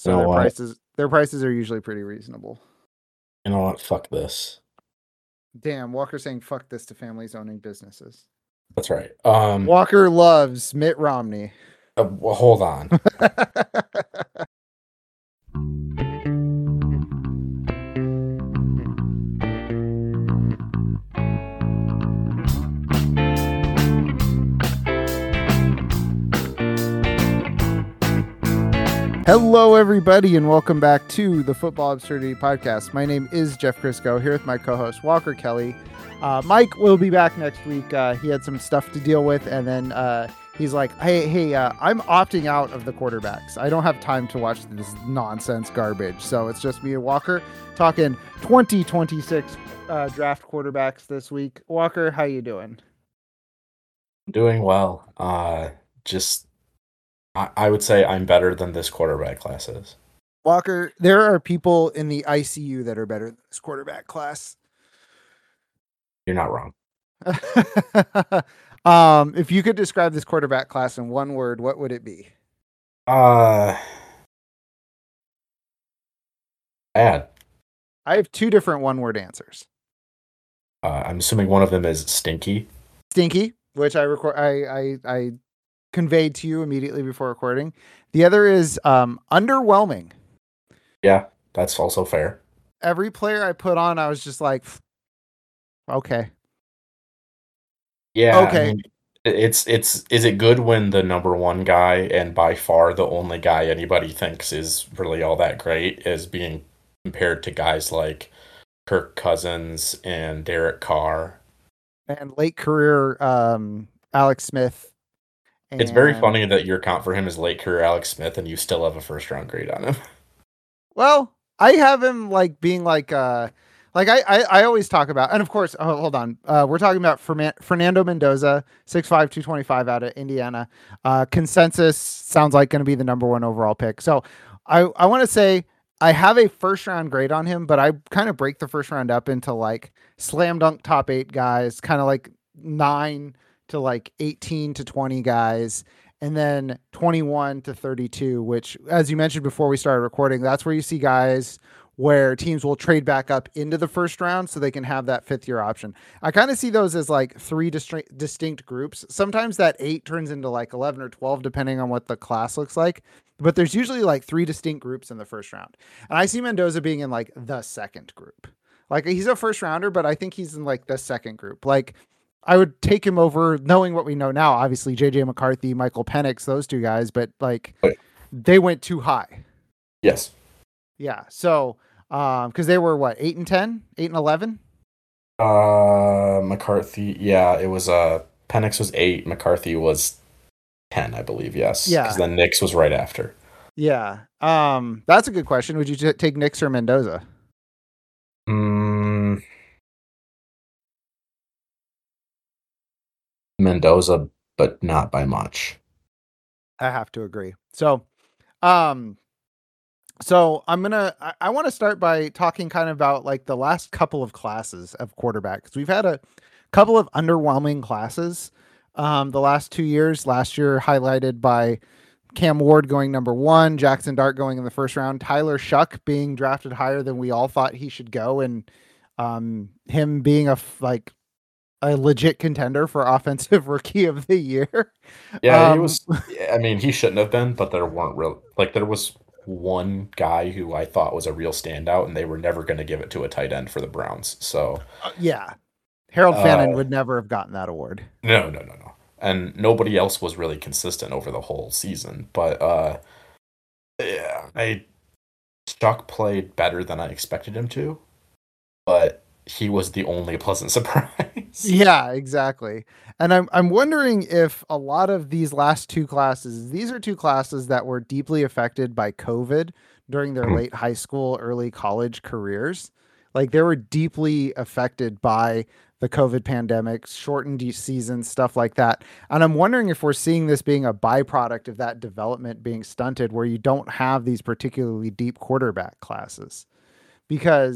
You So know what? their prices are usually pretty reasonable. You know what? Fuck this. Damn, Walker saying fuck this to families owning businesses. That's right. Walker loves Mitt Romney. Well, hold on. Hello, everybody, and welcome back to the Football Absurdity Podcast. My name is Jeff Crisco, here with my co-host Walker Kelly. Mike will be back next week. He had some stuff to deal with, and then he's like, hey, I'm opting out of the quarterbacks. I don't have time to watch this nonsense garbage. So it's just me and Walker talking 2026 draft quarterbacks this week. Walker, how you doing? Doing well. I would say I'm better than this quarterback class is. Walker, there are people in the ICU that are better than this quarterback class. You're not wrong. If you could describe this quarterback class in one word, what would it be? Bad. I have two different one-word answers. I'm assuming one of them is stinky. Stinky, which I conveyed to you immediately before recording. The other is underwhelming. Yeah, that's also fair. Every player I put on, I was just like, okay. Yeah, Okay. I mean, is it good when the number one guy and by far the only guy anybody thinks is really all that great is being compared to guys like Kirk Cousins and Derek Carr? And late career Alex Smith. It's very funny that your count for him is late career Alex Smith and you still have a first round grade on him. Well, I have him like being like I always talk about, and of course, hold on. We're talking about Fernando Mendoza, 6'5", 225 out of Indiana. Consensus sounds like going to be the number one overall pick. So I want to say I have a first round grade on him, but I kind of break the first round up into like slam dunk top 8 guys, kind of like 9 to like 18 to 20 guys, and then 21 to 32, which, as you mentioned before we started recording, that's where you see guys where teams will trade back up into the first round so they can have that fifth year option. I kind of see those as like three distinct groups. Sometimes that 8 turns into like 11 or 12, depending on what the class looks like. But there's usually like 3 distinct groups in the first round. And I see Mendoza being in like the second group. Like he's a first rounder, but I think he's in like the second group. Like I would take him over, knowing what we know now, obviously JJ McCarthy, Michael Penix, those two guys, but like they went too high. Yes. Yeah. So, because they were what, 8 and 10, 8 and 11. McCarthy. Yeah, it was Penix was 8, McCarthy was 10, I believe. Yes. Yeah. Because then Nix was right after. Yeah. That's a good question. Would you take Nix or Mendoza? Mendoza, but not by much. I have to agree. So, I want to start by talking kind of about like the last couple of classes of quarterbacks. We've had a couple of underwhelming classes the last 2 years. Last year highlighted by Cam Ward going number 1, Jackson Dart going in the first round, Tyler Shuck being drafted higher than we all thought he should go, and him being a legit contender for offensive rookie of the year. Yeah, he was. I mean, he shouldn't have been, but there weren't real there was one guy who I thought was a real standout, and they were never going to give it to a tight end for the Browns. So yeah, Harold Fannin would never have gotten that award. No. And nobody else was really consistent over the whole season. But yeah, Chuck played better than I expected him to, but he was the only pleasant surprise. Yeah, exactly. And I'm wondering if a lot of these last two classes, these are two classes that were deeply affected by COVID during their late high school, early college careers. Like they were deeply affected by the COVID pandemic, shortened seasons, stuff like that. And I'm wondering if we're seeing this being a byproduct of that development being stunted, where you don't have these particularly deep quarterback classes. Because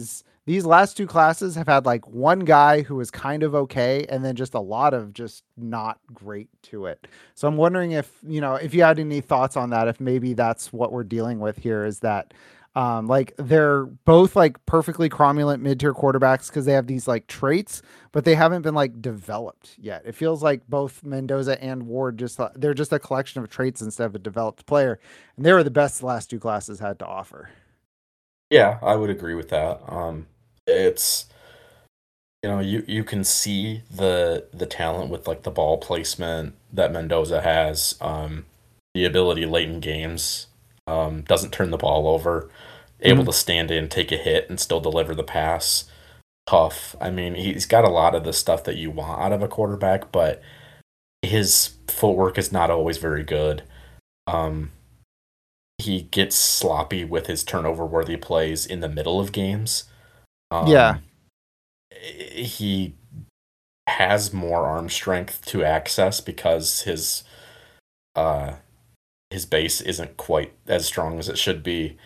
these last two classes have had like one guy who was kind of okay, and then just a lot of just not great to it. So I'm wondering if, if you had any thoughts on that, if maybe that's what we're dealing with here is that like they're both like perfectly cromulent mid-tier quarterbacks because they have these like traits, but they haven't been like developed yet. It feels like both Mendoza and Ward they're just a collection of traits instead of a developed player, and they were the best the last two classes had to offer. Yeah, I would agree with that. It's you can see the talent with like the ball placement that Mendoza has, the ability late in games, doesn't turn the ball over, able Mhm. to stand in, take a hit, and still deliver the pass. Tough. I mean, he's got a lot of the stuff that you want out of a quarterback, but his footwork is not always very good. Um, he gets sloppy with his turnover worthy plays in the middle of games. Yeah. Um, he has more arm strength to access because uh his base isn't quite as strong as it should be.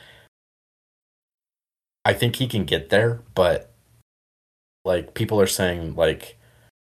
I think he can get there, but like people are saying, like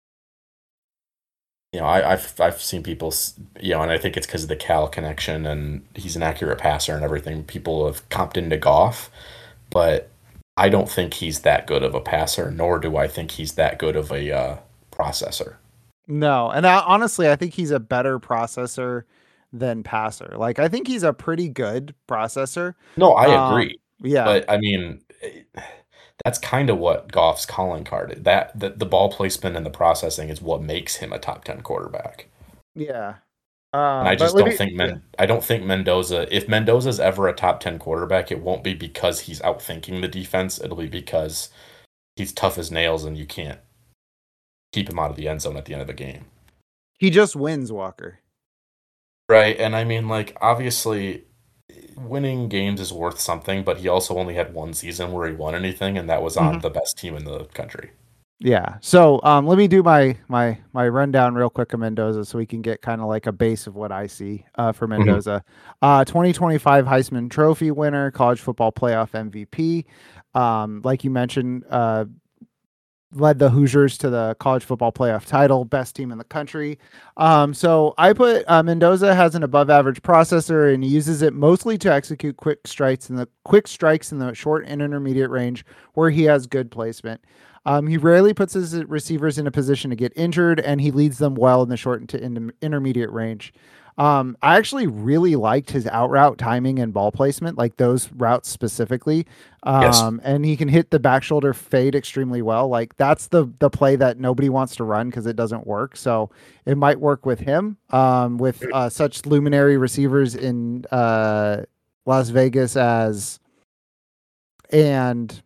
I've seen people, and I think it's because of the Cal connection, and he's an accurate passer and everything. People have comped into Goff, but I don't think he's that good of a passer, nor do I think he's that good of a processor. No, and honestly, I think he's a better processor than passer. Like, I think he's a pretty good processor. No, I agree, Yeah, but I mean, that's kind of what Goff's calling card is. The ball placement and the processing is what makes him a top 10 quarterback. yeah. And I But just let don't me, think yeah, I don't think Mendoza, if Mendoza's ever a top 10 quarterback, it won't be because he's outthinking the defense. It'll be because he's tough as nails and you can't keep him out of the end zone at the end of the game. he just wins, Walker. Right. And I mean, like, obviously, winning games is worth something, but he also only had one season where he won anything, and that was on Mhm. the best team in the country. Yeah. So let me do my rundown real quick of Mendoza so we can get kind of like a base of what I see for Mhm. Mendoza. 2025 Heisman Trophy winner, college football playoff MVP. Like you mentioned, led the Hoosiers to the college football playoff title, best team in the country. So I put Mendoza has an above average processor and he uses it mostly to execute quick strikes in the short and intermediate range where he has good placement. He rarely puts his receivers in a position to get injured, and he leads them well in the short to intermediate range. I actually really liked his out route timing and ball placement, like those routes specifically. Yes. And he can hit the back shoulder fade extremely well. Like that's the play that nobody wants to run because it doesn't work. So it might work with him. With such luminary receivers in Las Vegas as and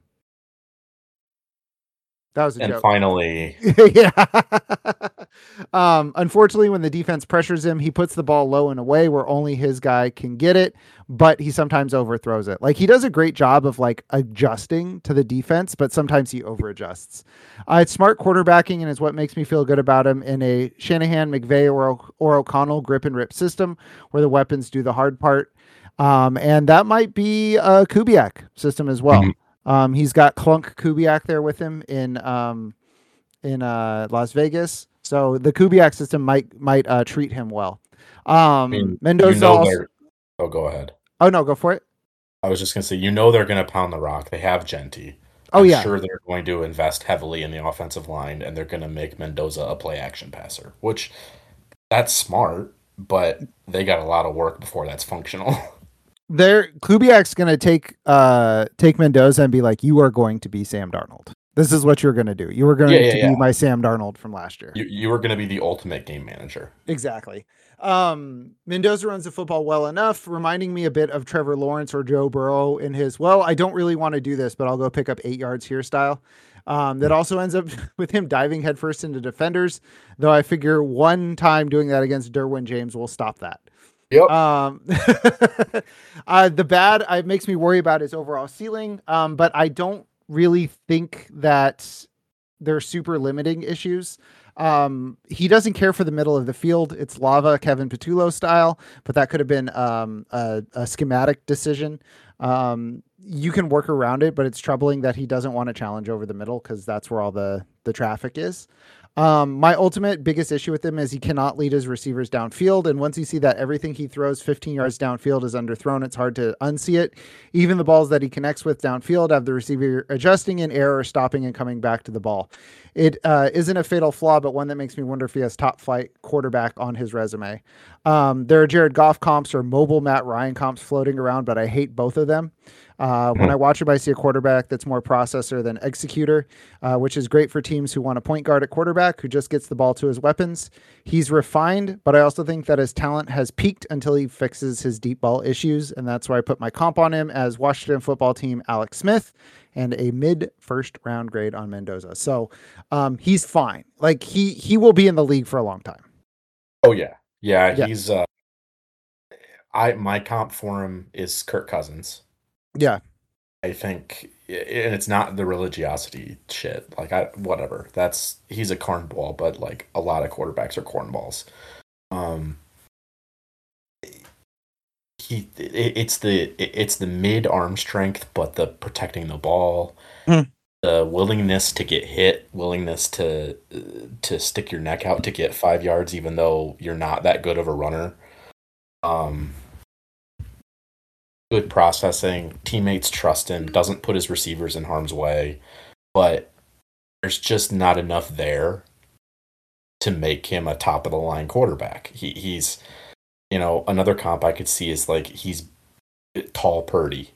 that was a And joke. finally, Yeah. Unfortunately, when the defense pressures him, he puts the ball low and away where only his guy can get it, but he sometimes overthrows it. Like he does a great job of like adjusting to the defense, but sometimes he overadjusts. It's smart quarterbacking and is what makes me feel good about him in a Shanahan, McVay, or O'Connell grip and rip system where the weapons do the hard part. And that might be a Kubiak system as Mhm. well. He's got Clunk Kubiak there with him in Las Vegas. So the Kubiak system might treat him well. I mean, Mendoza also. oh, go ahead. Oh no, go for it. I was just gonna say, they're gonna pound the rock. They have Genty. Oh I'm yeah, sure they're going to invest heavily in the offensive line, and they're gonna make Mendoza a play action passer, which that's smart, but they got a lot of work before that's functional. Kubiak's gonna take Mendoza and be like, you are going to be Sam Darnold. This is what you're gonna do. You are Yeah, going yeah, to be yeah. my Sam Darnold from last year. You were gonna be the ultimate game manager. Exactly. Mendoza runs the football well enough, reminding me a bit of Trevor Lawrence or Joe Burrow in his, well, I don't really want to do this, but I'll go pick up 8 yards here style. That also ends up with him diving headfirst into defenders, though I figure one time doing that against Derwin James will stop that. Yep. The bad it makes me worry about his overall ceiling, but I don't really think that they're super limiting issues. He doesn't care for the middle of the field. It's lava Kevin Patullo style, but that could have been a schematic decision. You can work around it, but it's troubling that he doesn't want to challenge over the middle because that's where all the traffic is. My ultimate biggest issue with him is he cannot lead his receivers downfield. And once you see that everything he throws 15 yards downfield is underthrown, it's hard to unsee it. Even the balls that he connects with downfield have the receiver adjusting in air or stopping and coming back to the ball. It isn't a fatal flaw, but one that makes me wonder if he has top flight quarterback on his resume. There are Jared Goff comps or mobile Matt Ryan comps floating around, but I hate both of them. When I watch him, I see a quarterback that's more processor than executor, which is great for teams who want a point guard at quarterback who just gets the ball to his weapons. He's refined, but I also think that his talent has peaked until he fixes his deep ball issues. And that's why I put my comp on him as Washington football team Alex Smith and a mid first round grade on Mendoza. So he's fine. Like he will be in the league for a long time. Oh yeah. Yeah, Yeah. he's my comp for him is Kirk Cousins. Yeah. I think, and it's not the religiosity shit. Like whatever. He's a cornball, but like a lot of quarterbacks are cornballs. It's the mid arm strength, but the protecting the ball, the willingness to get hit, willingness to stick your neck out to get 5 yards, even though you're not that good of a runner. Good processing, teammates trust him, doesn't put his receivers in harm's way, but there's just not enough there to make him a top of the line quarterback. He's another comp I could see is like he's tall Purdy.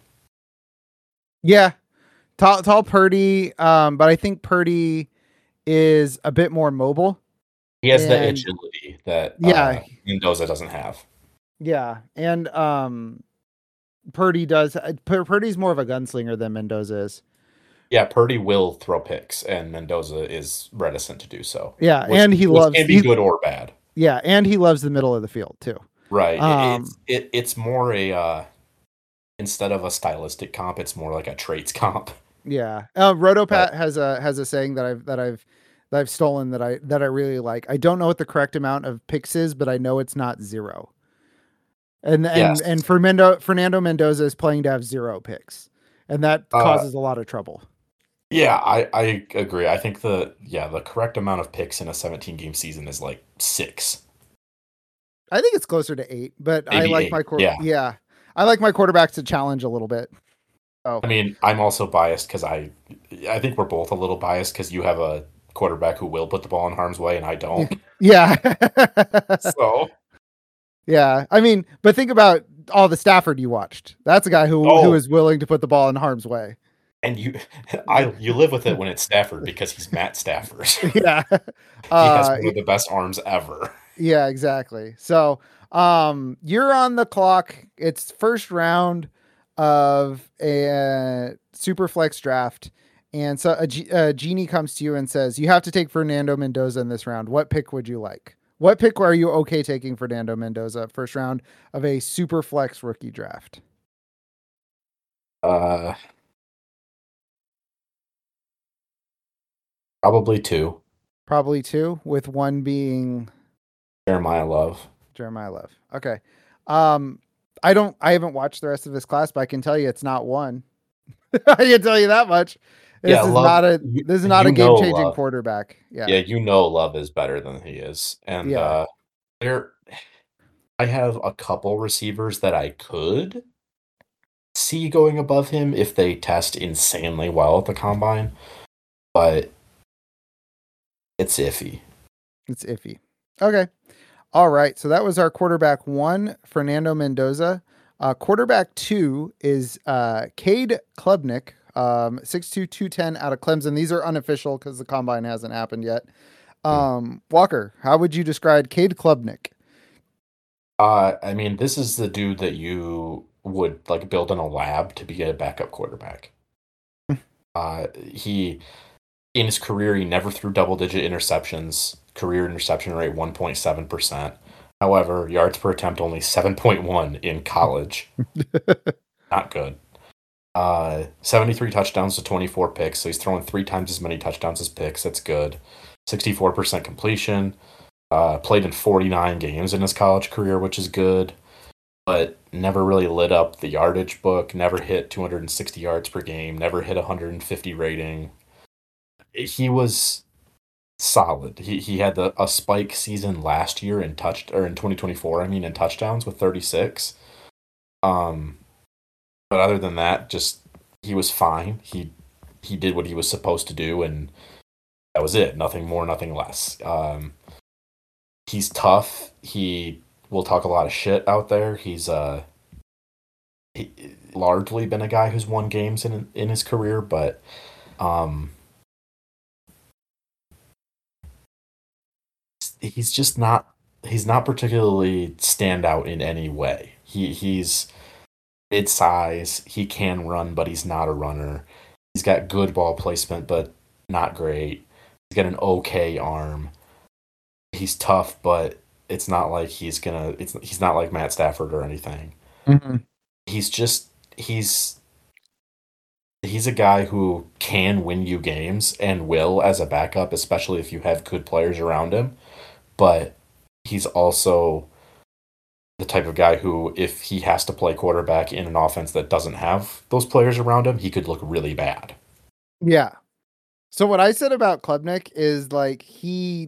Yeah. Tall Purdy, but I think Purdy is a bit more mobile. He has the agility that Mendoza doesn't have. Yeah, and Purdy does. Purdy's more of a gunslinger than Mendoza is. Yeah, Purdy will throw picks, and Mendoza is reticent to do so. Yeah, and he loves can be good or bad. Yeah, and he loves the middle of the field too. Right. It's more a instead of a stylistic comp, it's more like a traits comp. Yeah. Rotopat has a saying that I've stolen that I really like. I don't know what the correct amount of picks is, but I know it's not 0. And Fernando Mendoza is playing to have 0 picks, and that causes a lot of trouble. Yeah, I agree. I think the correct amount of picks in a 17-game season is like 6. I think it's closer to 8, but maybe I like 8. I like my quarterbacks to challenge a little bit. Oh. I mean, I'm also biased because I think we're both a little biased because you have a quarterback who will put the ball in harm's way and I don't. Yeah. So. Yeah, I mean, but think about all the Stafford you watched. That's a guy who is willing to put the ball in harm's way. And you live with it when it's Stafford because he's Matt Stafford. Yeah, he has one of the best arms ever. Yeah, exactly. So, you're on the clock. It's first round of a super flex draft, and so a genie comes to you and says you have to take Fernando Mendoza in this round. What pick would you like? What pick are you okay taking Fernando Mendoza first round of a super flex rookie draft? Probably 2. Probably 2, with one being Jeremiah Love. Okay. I haven't watched the rest of this class, but I can tell you it's not 1. I can tell you that much. This is not a game-changing quarterback. Yeah. Yeah, Love is better than he is. And I have a couple receivers that I could see going above him if they test insanely well at the combine. But it's iffy. Okay. All right. So that was our quarterback 1, Fernando Mendoza. Quarterback 2 is Cade Klubnik. 6'2", 210 out of Clemson. These are unofficial because the combine hasn't happened yet. Walker, how would you describe Cade Klubnik? I mean, this is the dude that you would like build in a lab to be a backup quarterback. He in his career he never threw double-digit interceptions. Career interception rate 1.7%. However, yards per attempt only 7.1 in college. Not good. 73 touchdowns to 24 picks, so he's throwing 3 times as many touchdowns as picks. That's good. 64% completion. Played in 49 games in his college career, which is good. but never really lit up the yardage book, never hit 260 yards per game, never hit 150 rating. He was solid. He had a spike season last year in 2024, I mean, in touchdowns with 36. Um, but other than that, just he was fine. He did what he was supposed to do, and that was it. Nothing more, nothing less. He's tough. He will talk a lot of shit out there. He largely been a guy who's won games in his career, but um, he's just not. He's not particularly standout in any way. He's mid size. He can run, but he's not a runner. He's got good ball placement, but not great. He's got an okay arm. He's tough, but it's not like he's not like Matt Stafford or anything. Mm-hmm. He's just he's a guy who can win you games and will as a backup, especially if you have good players around him. But he's also the type of guy who, if he has to play quarterback in an offense that doesn't have those players around him, he could look really bad. Yeah. So what I said about Klubnik is like he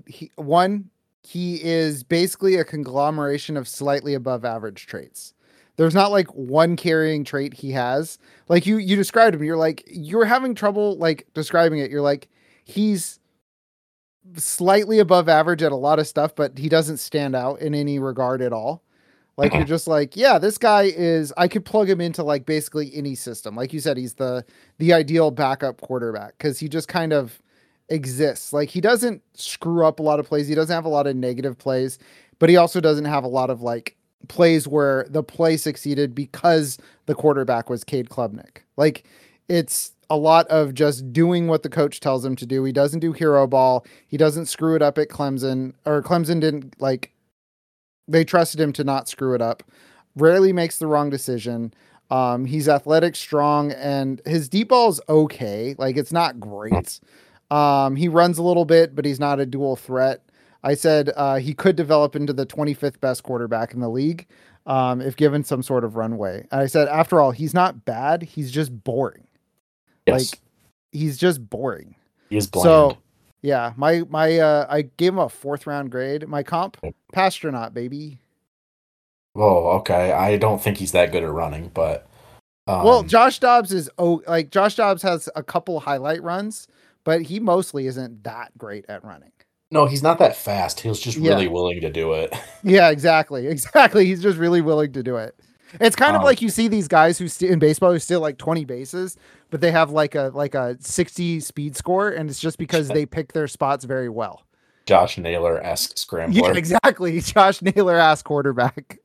is basically a conglomeration of slightly above average traits. There's not like one carrying trait he has. Like you described him, you're having trouble like describing it. You're like he's slightly above average at a lot of stuff, but he doesn't stand out in any regard at all. Like you're just like, yeah, this guy I could plug him into like basically any system. Like you said, he's the ideal backup quarterback because he just kind of exists. Like he doesn't screw up a lot of plays. He doesn't have a lot of negative plays, but he also doesn't have a lot of like plays where the play succeeded because the quarterback was Cade Klubnik. Like it's a lot of just doing what the coach tells him to do. He doesn't do hero ball. He doesn't screw it up at Clemson, or Clemson didn't like, they trusted him to not screw it up. Rarely makes the wrong decision. He's athletic, strong, and his deep ball is okay. Like it's not great. He runs a little bit, but he's not a dual threat. I said he could develop into the 25th best quarterback in the league if given some sort of runway. I said, after all, he's not bad. He's just boring. Yes. Like he's just boring. He is bland. So yeah, my I gave him a 4th round grade. My comp, Pasternaut, baby. Oh, okay. I don't think he's that good at running, but well, Josh Dobbs Josh Dobbs has a couple highlight runs, but he mostly isn't that great at running. No, he's not that fast. He's just really willing to do it. Yeah, exactly. He's just really willing to do it. It's kind of like you see these guys who in baseball who steal like 20 bases, but they have like a 60 speed score, and it's just because they pick their spots very well. Josh Naylor-esque scrambler. Yeah, exactly. Josh Naylor-esque quarterback.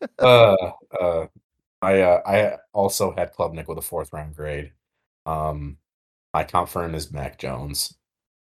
I also had Klubnik with a 4th round grade. My comp for him is Mac Jones.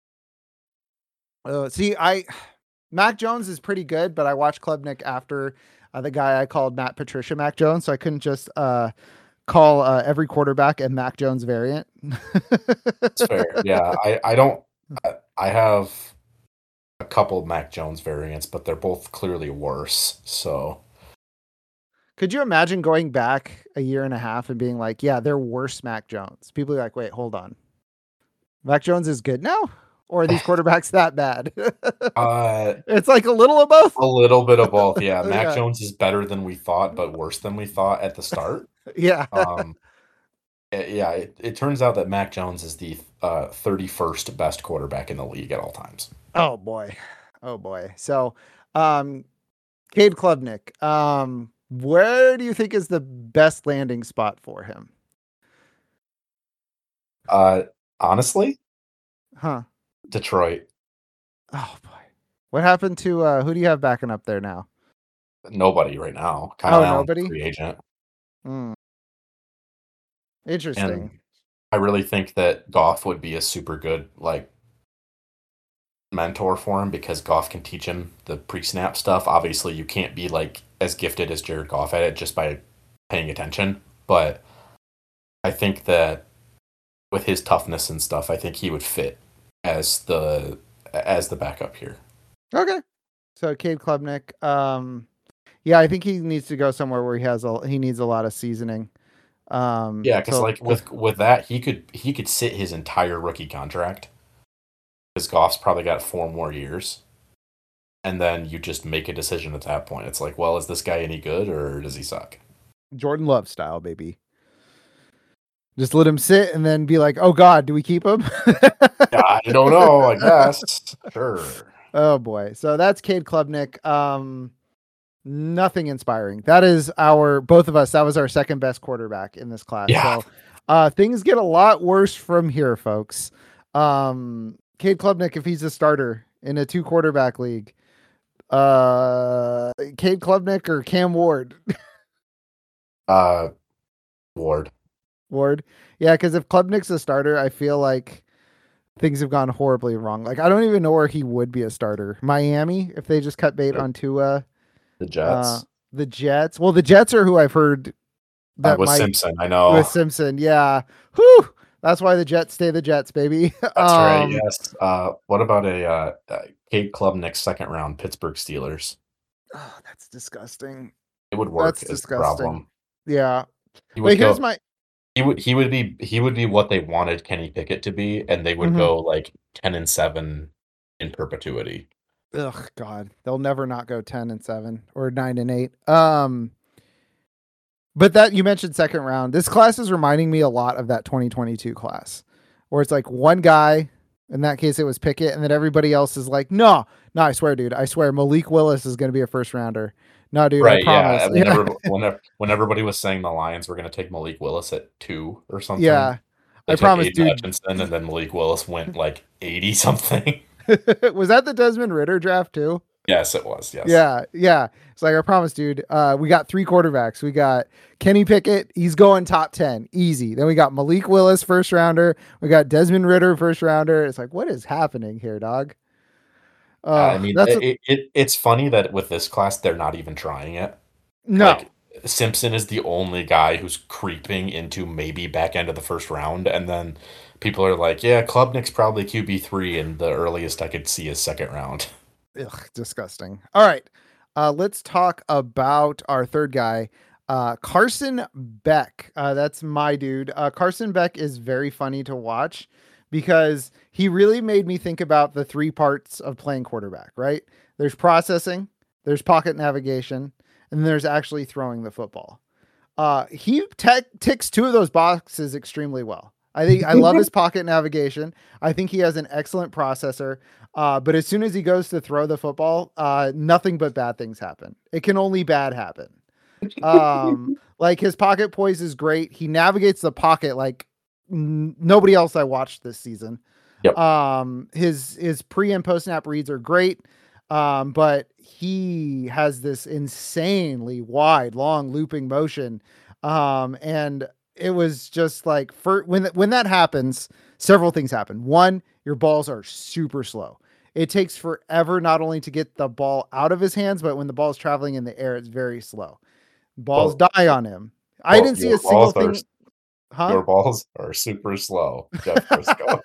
Mac Jones is pretty good, but I watched Klubnik after the guy I called Matt Patricia Mac Jones, so I couldn't just call every quarterback a Mac Jones variant. That's fair. Yeah, I have a couple of Mac Jones variants, but they're both clearly worse. So, could you imagine going back a year and a half and being like, yeah, they're worse Mac Jones? People are like, wait, hold on. Mac Jones is good now? Or are these quarterbacks that bad? It's like a little of both. A little bit of both, yeah. Mac Jones is better than we thought, but worse than we thought at the start. Yeah. It turns out that Mac Jones is the 31st best quarterback in the league at all times. Oh boy. So, Cade Klubnik, where do you think is the best landing spot for him? Honestly? Huh. Detroit. Oh boy. What happened to who do you have backing up there now? Nobody right now. Kyle Allen, nobody? Free agent. Interesting. And I really think that Goff would be a super good like mentor for him because Goff can teach him the pre-snap stuff. Obviously, you can't be like as gifted as Jared Goff at it just by paying attention, but I think that with his toughness and stuff, I think he would fit as the backup here. Okay. So Cade Klubnik, Yeah, I think he needs to go somewhere where he needs a lot of seasoning. Yeah, because So like with that, he could sit his entire rookie contract because Goff's probably got 4 more years, and then you just make a decision at that point. It's like, well, is this guy any good or does he suck? Jordan Love style, baby. Just let him sit and then be like, "Oh God, do we keep him?" Yeah, I don't know. I guess sure. Oh boy. So that's Cade Klubnik. Nothing inspiring. That is our both of us. That was our second best quarterback in this class. Yeah, So things get a lot worse from here, folks. Cade Klubnik, if he's a starter in a 2 quarterback league, Cade Klubnik or Cam Ward. uh, Ward. Ward. Yeah, because if Klubnik's a starter, I feel like things have gone horribly wrong. Like I don't even know where he would be a starter. Miami, if they just cut bait The, on Tua. the Uh, Jets. the Jets. Well, the Jets are who I've heard that With might Simpson, I with know. Simpson. Yeah. Whew. That's why the Jets stay the Jets, baby. That's right. Yes. What about a Cade Klubnik second round Pittsburgh Steelers? Oh, that's disgusting. It would work That's is the disgusting. problem. Yeah. He Wait, would here's go. my He would be what they wanted Kenny Pickett to be, and they would mhm. go like 10-7 in perpetuity. Ugh, God. They'll never not go 10-7 or 9-8. But that you mentioned second round. This class is reminding me a lot of that 2022 class, where it's like one guy. In that case, it was Pickett, and then everybody else is like, no, no, I swear, dude, I swear, Malik Willis is going to be a first rounder. No, dude, I Right? Yeah. promise. Yeah, When everybody was saying the Lions were going to take Malik Willis at 2 or something, yeah, they I took promise, Aiden dude. Hutchinson, and then Malik Willis went like 80 something. Was that the Desmond Ritter draft too? Yes, it was. Yes. Yeah, yeah. It's like I promise, dude. We got 3 quarterbacks. We got Kenny Pickett. He's going top 10, easy. Then we got Malik Willis, first rounder. We got Desmond Ritter, first rounder. It's like, what is happening here, dog? I mean, That's a, it's funny that with this class they're not even trying it. no. Like Simpson is the only guy who's creeping into maybe back end of the first round, and then people are like, "Yeah, Klubnik's probably QB3, and the earliest I could see is second round." Ugh, disgusting. All right. Let's talk about our third guy, Carson Beck. That's my dude. Carson Beck is very funny to watch because he really made me think about the 3 parts of playing quarterback, right? There's processing, there's pocket navigation, and there's actually throwing the football. He ticks 2 of those boxes extremely well. I think I love his pocket navigation. I think he has an excellent processor. But as soon as he goes to throw the football, nothing but bad things happen. It can only bad happen. Like his pocket poise is great. He navigates the pocket like nobody else I watched this season. Yep. His pre and post snap reads are great. But he has this insanely wide, long looping motion. And it was just like when that happens, several things happen. One, your balls are super slow. It takes forever not only to get the ball out of his hands, but when the ball is traveling in the air, it's very slow. Balls Well, die on him. I well, didn't see a single thing, huh? your balls are super slow, Jeff Briscoe.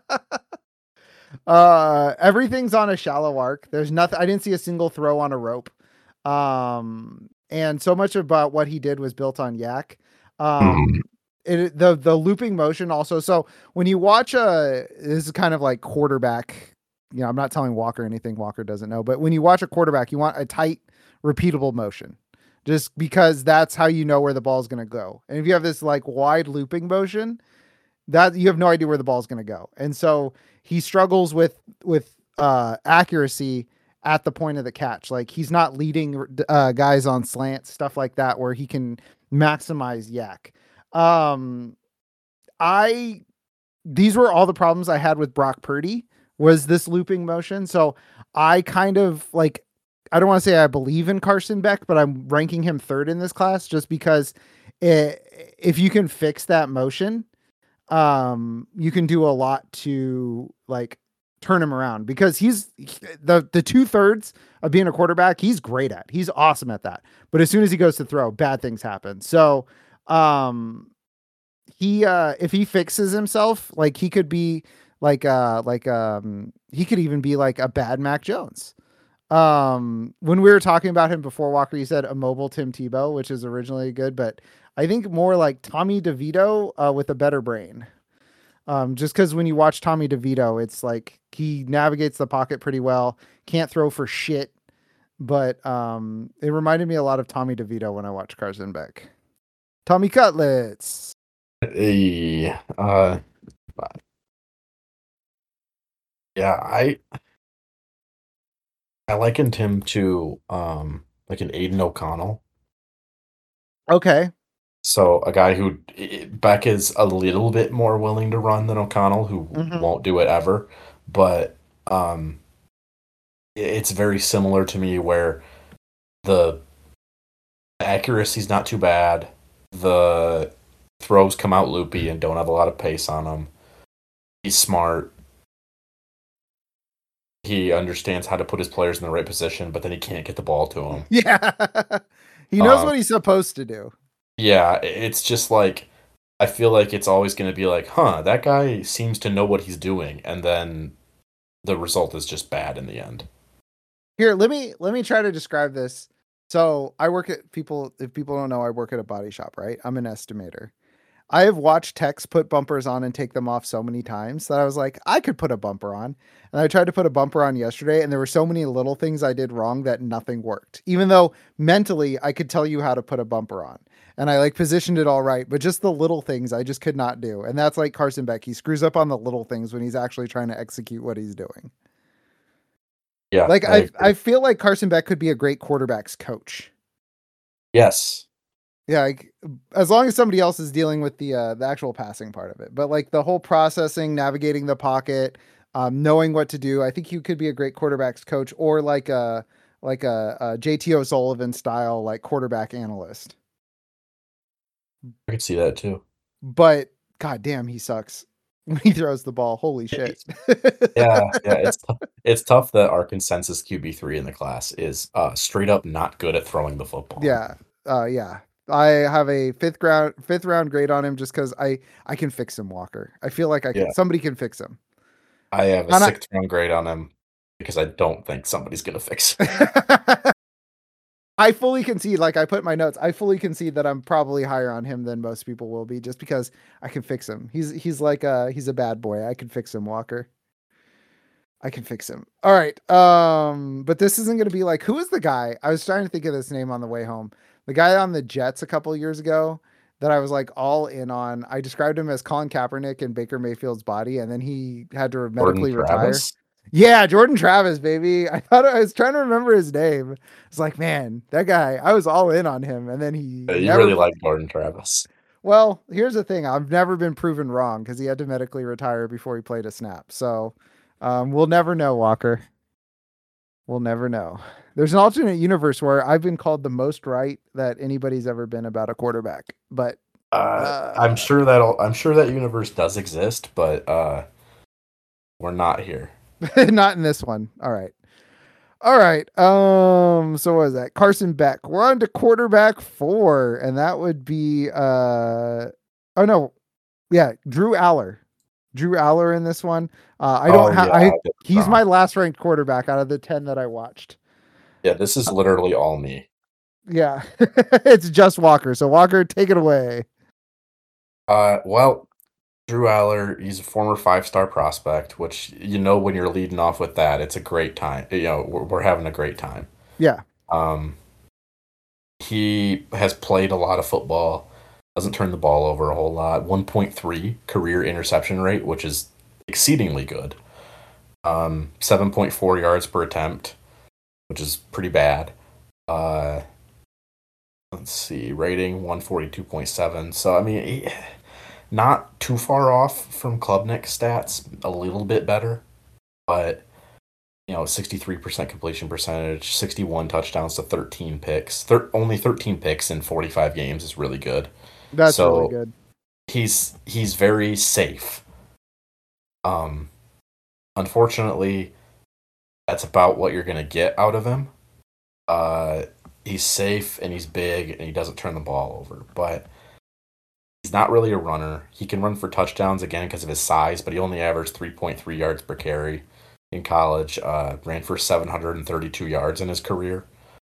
Everything's on a shallow arc. There's nothing. I didn't see a single throw on a rope. And so much about what he did was built on yak. Mhm. The looping motion also. So when you watch this is kind of like quarterback. You know, I'm not telling Walker anything Walker doesn't know, but when you watch a quarterback, you want a tight, repeatable motion, just because that's how you know where the ball is going to go. And if you have this like wide looping motion, that you have no idea where the ball is going to go. And so he struggles with accuracy at the point of the catch. Like he's not leading guys on slants, stuff like that, where he can maximize yak. I These were all the problems I had with Brock Purdy was this looping motion. So I kind of like I don't want to say I believe in Carson Beck, but I'm ranking him third in this class just because if you can fix that motion, you can do a lot to like turn him around because the 2/3 of being a quarterback, he's great at. He's awesome at that. But as soon as he goes to throw, bad things happen. So, he if he fixes himself, like he could be he could even be like a bad Mac Jones. When we were talking about him before, Walker, you said a mobile Tim Tebow, which is originally good, but I think more like Tommy DeVito with a better brain. Just because when you watch Tommy DeVito, it's like he navigates the pocket pretty well, can't throw for shit, but it reminded me a lot of Tommy DeVito when I watched Carson Beck. Tommy Cutlets. Hey, yeah, I likened him to like an Aiden O'Connell. Okay. So a guy who Beck is a little bit more willing to run than O'Connell, who Mm-hmm. won't do it ever, but um, it's very similar to me where the accuracy's not too bad, the throws come out loopy and don't have a lot of pace on them. He's smart. He understands how to put his players in the right position, but then he can't get the ball to them. Yeah. He knows Um, what he's supposed to do. yeah, it's just like I feel like it's always going to be like, huh, that guy seems to know what he's doing, and then the result is just bad in the end. Here, let me try to describe this. So I work at people. If people don't know, I work at a body shop, right? I'm an estimator. I have watched techs put bumpers on and take them off so many times that I was like, I could put a bumper on. And I tried to put a bumper on yesterday, and there were so many little things I did wrong that nothing worked. Even though mentally I could tell you how to put a bumper on. And I like positioned it all right, but just the little things I just could not do. And that's like Carson Beck. He screws up on the little things when he's actually trying to execute what he's doing. Yeah, Like I I agree. feel like Carson Beck could be a great quarterback's coach. Yes. Yeah, like, as long as somebody else is dealing with the actual passing part of it, but like the whole processing, navigating the pocket, knowing what to do, I think you could be a great quarterbacks coach or like a JT O'Sullivan style like quarterback analyst. I could see that too. But god damn, he sucks when he throws the ball. Holy shit. Yeah, yeah, it's tough that our consensus QB3 in the class is straight up not good at throwing the football. Yeah. Yeah. I have a fifth round grade on him just because I can fix him, Walker. I feel like I Yeah, can somebody can fix him. I have a And sixth round grade on him because I don't think somebody's gonna fix him. I I fully concede, like I put in my notes, I fully concede that I'm probably higher on him than most people will be just because I can fix him. He's like he's a bad boy. I can fix him, Walker. I can fix him. All right. But this isn't gonna be like who is the guy? I was trying to think of this name on the way home. The guy on the Jets a couple of years ago that I was like all in on. I described him as Colin Kaepernick in Baker Mayfield's body, and then he had to Jordan medically retire. Travis. Yeah, Jordan Travis, baby. I thought I was trying to remember his name. It's like, man, that guy, I was all in on him, and then he You never. really like Jordan Travis. Well, here's the thing: I've never been proven wrong because he had to medically retire before he played a snap. So, we'll never know, Walker. We'll never know. There's an alternate universe where I've been called the most right that anybody's ever been about a quarterback, but uh, I'm sure that universe does exist, but we're not here. not in this one. All right. All right. So what is that? Carson Beck. We're on to quarterback 4, and that would be oh no. Yeah, Drew Aller. Drew Aller in this one. I don't Oh have yeah, I I did it he's wrong. my last ranked quarterback out of the 10 that I watched. Yeah, this is literally all me. Yeah. It's just Walker. So Walker, take it away. Well, Drew Aller, he's a former five-star prospect, which when you're leading off with that, it's a great time. We're having a great time. Yeah. Um, he has played a lot of football, doesn't turn the ball over a whole lot. 1.3 career interception rate, which is exceedingly good. 7.4 yards per attempt, which is pretty bad. Uh, let's see, rating 142.7. So I mean, not too far off from Klubnik stats, a little bit better, but 63% completion percentage, 61 touchdowns to 13 picks. Only 13 picks in 45 games is really good. That's really So good. he's very safe. Um, Unfortunately, that's about what you're gonna get out of him. Uh, he's safe and he's big and he doesn't turn the ball over, but he's not really a runner. He can run for touchdowns again because of his size, but he only averaged 3.3 yards per carry. in college. Ran for 732 yards in his career.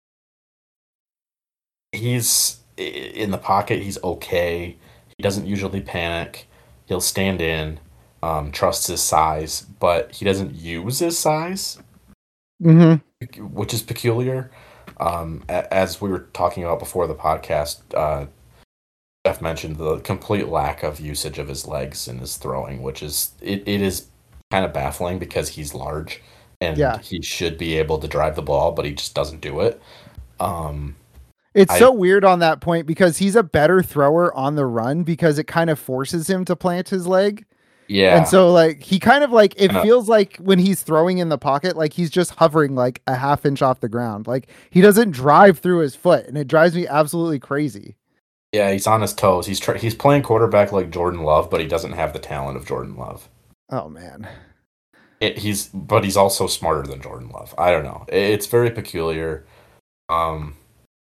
He's in the pocket. He's okay. He doesn't usually panic. He'll stand in, trusts his size, but he doesn't use his size, Hmm. which is peculiar. As we were talking about before the podcast, Jeff mentioned the complete lack of usage of his legs in his throwing, which it is kind of baffling because he's large and Yeah. he should be able to drive the ball, but he just doesn't do it. Um, It's I so weird on that point because he's a better thrower on the run because it kind of forces him to plant his leg. And yeah, so like he kind of like it kind of feels like when he's throwing in the pocket, like he's just hovering like a half inch off the ground. Like he doesn't drive through his foot, and it drives me absolutely crazy. yeah, he's on his toes. He's playing quarterback like Jordan Love, but he doesn't have the talent of Jordan Love. Oh man. He's also smarter than Jordan Love. I don't know. It's very peculiar. Um,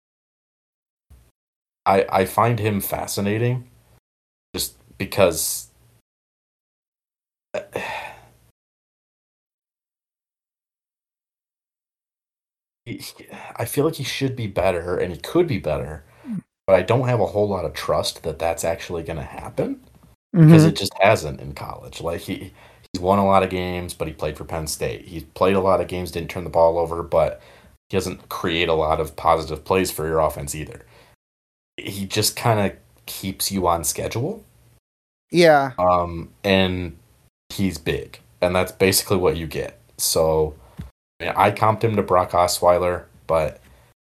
I find him fascinating just because he, I feel like he should be better and he could be better, but I don't have a whole lot of trust that that's actually going to happen because Hmm. it just hasn't in college. Like he's won a lot of games, but he played for Penn State. He's played a lot of games, didn't turn the ball over, but he doesn't create a lot of positive plays for your offense either. He just kind of keeps you on schedule. Yeah. And he's big, and that's basically what you get. So yeah, I comped him to Brock Osweiler, but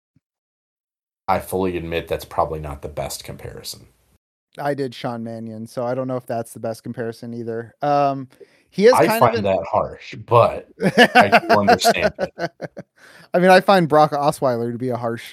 I fully admit that's probably not the best comparison. I did Sean Mannion, so I don't know if that's the best comparison either. He is I kind of find an that harsh, but I do understand it. I mean, I find Brock Osweiler to be a harsh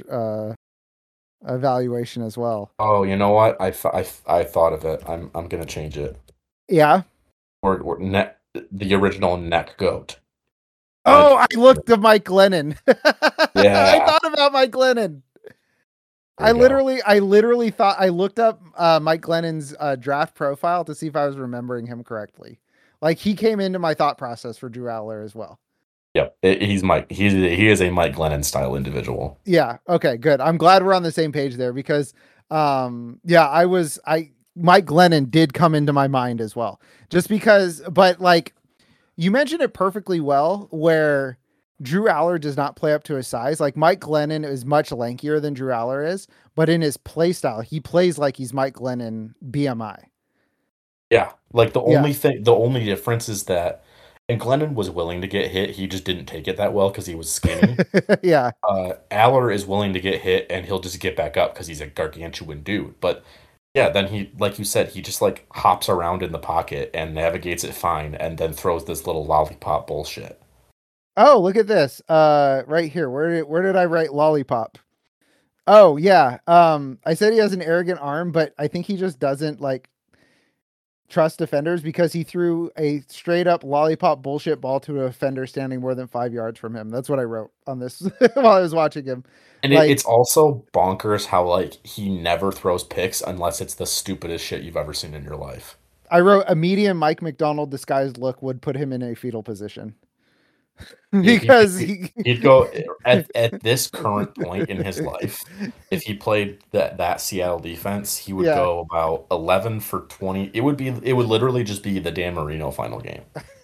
evaluation as well. Oh, you know what? I thought of it. I'm gonna change it. Yeah. We're neck the original neck goat, Oh, Mike. I looked at Mike Glennon. I Yeah, thought about Mike Glennon. there you go. I literally thought I looked up Mike Glennon's draft profile to see if I was remembering him correctly. Like he came into my thought process for Drew Aller as well. Yep, he's Mike. He is a Mike Glennon style individual. Yeah. Okay. Good. I'm glad we're on the same page there because, yeah, I Mike Glennon did come into my mind as well, just because. But like you mentioned it perfectly well, where Drew Aller does not play up to his size. Like Mike Glennon is much lankier than Drew Aller is, but in his play style, he plays like he's Mike Glennon BMI. Yeah, like Yeah. the only difference is that, and Glennon was willing to get hit. He just didn't take it that well because he was skinny. Yeah. Aller is willing to get hit and he'll just get back up because he's a gargantuan dude. But yeah, then he, like you said, he just like hops around in the pocket and navigates it fine, and then throws this little lollipop bullshit. Oh, look at this. Right here. Where did I write lollipop? Oh yeah. I said he has an arrogant arm, but I think he just doesn't like trust defenders because he threw a straight up lollipop bullshit ball to a defender standing more than 5 yards from him. That's what I wrote on this while I was watching him. And Like it's also bonkers how like he never throws picks unless it's the stupidest shit you've ever seen in your life. I wrote a medium Mike McDonald disguised look would put him in a fetal position because He'd go at this current point in his life. If he played that Seattle defense, he would yeah. go about 11 for 20. It would literally just be the Dan Marino final game.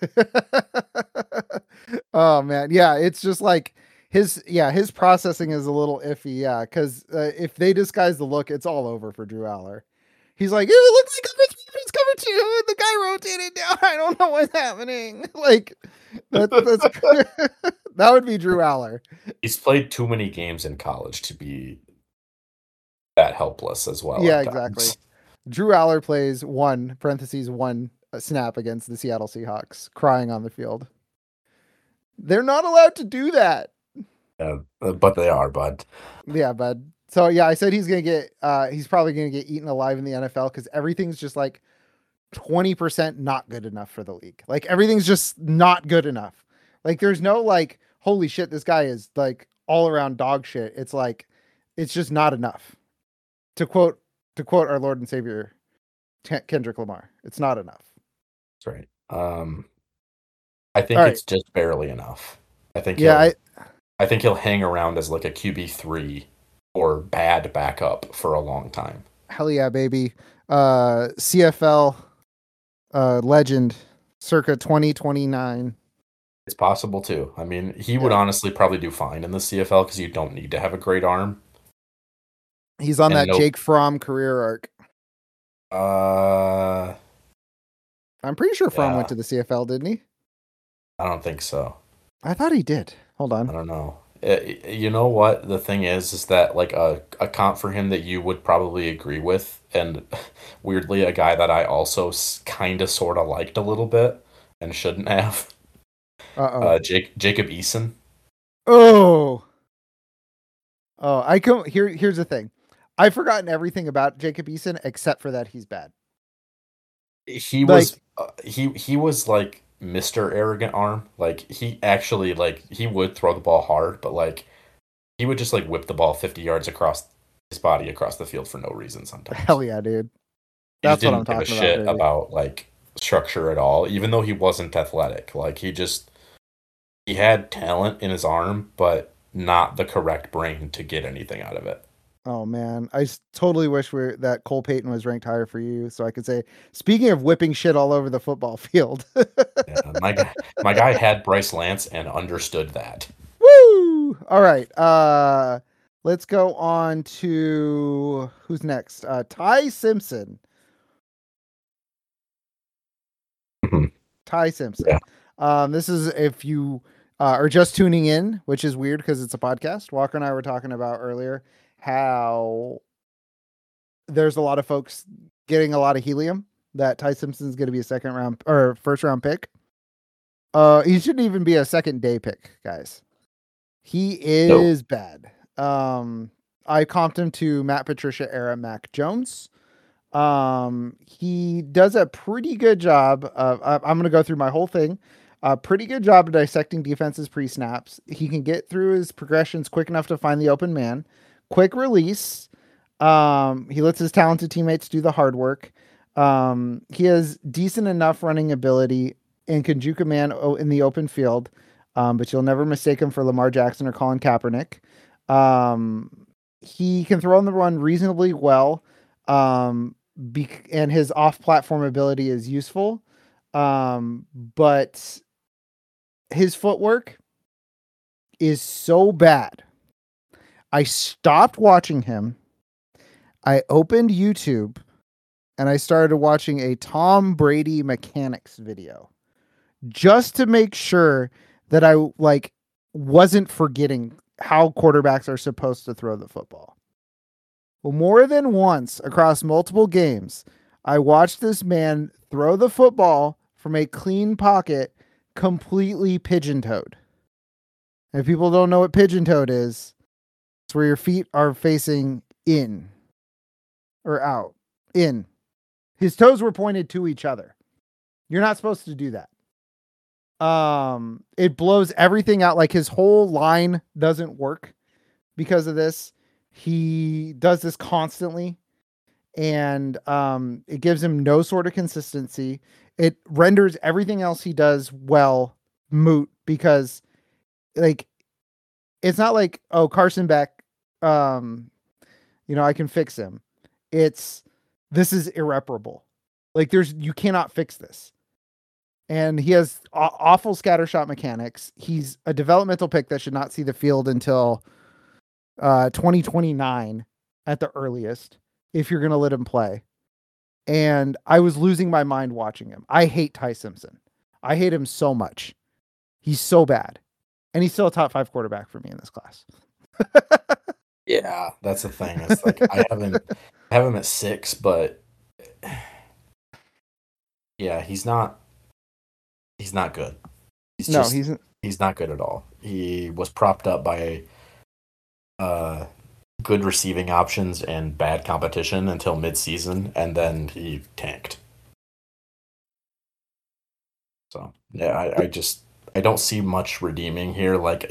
Oh man, yeah, it's just like his processing is a little iffy, yeah, because if they disguise the look, it's all over for Drew Aller. He's like, it looks like it's cover two, and the guy rotated down. I don't know what's happening. Like that's that would be Drew Aller. He's played too many games in college to be that helpless as well Yeah, at exactly. times. Drew Aller plays one parentheses one snap against the Seattle Seahawks, crying on the field. They're not allowed to do that. But they are, bud. Yeah, bud. So yeah, I said he's probably gonna get eaten alive in the NFL because everything's just like 20% not good enough for the league. Like everything's just not good enough. Like there's no like, holy shit, this guy is like all around dog shit. It's like it's just not enough. To quote to quote our Lord and Savior Kendrick Lamar, it's not enough. That's right. I All think right. it's just barely enough. I think Yeah, he'll I think he'll hang around as like a QB3 or bad backup for a long time. hell yeah, baby. CFL legend circa 2029. It's possible too. I mean, he would Yeah. honestly probably do fine in the CFL because you don't need to have a great arm. He's on And that no, Jake Fromm career arc. uh, I'm pretty sure Fromm went yeah, to the CFL, didn't he? I don't think so. I thought he did. Hold I on. don't know. You know what? The thing is that like a comp for him that you would probably agree with, and weirdly, a guy that I also kind of sort of liked a little bit and shouldn't have, Uh-oh. Jacob Eason. Oh. Oh, I come here's the thing. I've forgotten everything about Jacob Eason except for that he's bad. Like, He was like Mr. Arrogant Arm. Like he actually like he would throw the ball hard, but like he would just like whip the ball 50 yards across his body across the field for no reason hell sometimes. yeah, dude. He just That's what I'm didn't give a talking about, shit baby. about like structure at all, even though he wasn't athletic. Like he had talent in his arm, but not the correct brain to get anything out of it. Oh man, totally wish that Cole Payton was ranked higher for you, so I could say, speaking of whipping shit all over the football field. Yeah, my guy had Bryce Lance and understood that. Woo! All right. Let's go on to who's next? Ty Simpson. Mhm. Ty Yeah. Simpson. This is if you are just tuning in, which is weird because it's a podcast. Walker and I were talking about earlier how there's a lot of folks getting a lot of helium that Ty Simpson's going to be a second round or first round pick. He shouldn't even be a second day pick, guys. He No. is bad. I comped him to Matt Patricia era Mac Jones. He does a pretty good job of, I'm going to go through my whole thing. A pretty good job of dissecting defenses pre-snaps. He can get through his progressions quick enough to find the open man. Quick release. He lets his talented teammates do the hard work. He has decent enough running ability and can juke a man in the open field. But you'll never mistake him for Lamar Jackson or Colin Kaepernick. He can throw on the run reasonably well. And his off-platform ability is useful. But his footwork is so bad. I stopped watching him. I opened YouTube and I started watching a Tom Brady mechanics video just to make sure that I wasn't forgetting how quarterbacks are supposed to throw the football. Well, more than once across multiple games, I watched this man throw the football from a clean pocket completely pigeon-toed. If people don't know what pigeon-toed is, it's where your feet are facing in or out. In. His toes were pointed to each other. You're not supposed to do that. It blows everything out. Like his whole line doesn't work because of this. He does this constantly, and it gives him no sort of consistency. It renders everything else he does well moot because, like, it's not like, oh, Carson Beck, I can fix him. This is irreparable. Like, you cannot fix this. And he has awful scattershot mechanics. He's a developmental pick that should not see the field until 2029 at the earliest, if you're going to let him play. And I was losing my mind watching him. I hate Ty Simpson. I hate him so much. He's so bad. And he's still a top 5 quarterback for me in this class. Yeah, that's the thing. It's like I have him at 6, but yeah, he's not good. No, He's not good at all. He was propped up by good receiving options and bad competition until midseason, and then he tanked. So yeah, I don't see much redeeming here. Like